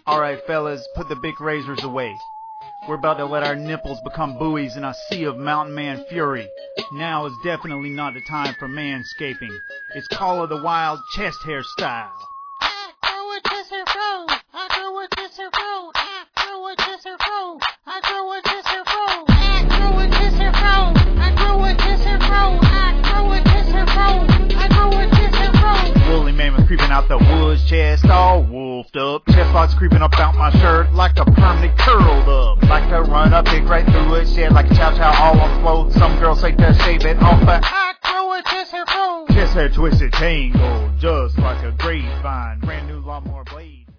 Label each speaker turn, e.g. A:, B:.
A: Alright fellas, put the big razors away. We're about to let our nipples become buoys in a sea of mountain man fury. Now is definitely not the time for manscaping. It's Call of the Wild chest hair style. Woolly mammoth creeping out the woods, chest all wolfed up. Chest spots creeping up out my shirt like a permanent curled up. Like to run up, dig right through it, shed like a chow chow all on float. Some girls say to shave it off, but I grow a chest hair fro. Chest hair twisted tangled, just like a grapevine. Brand new lawnmower blade.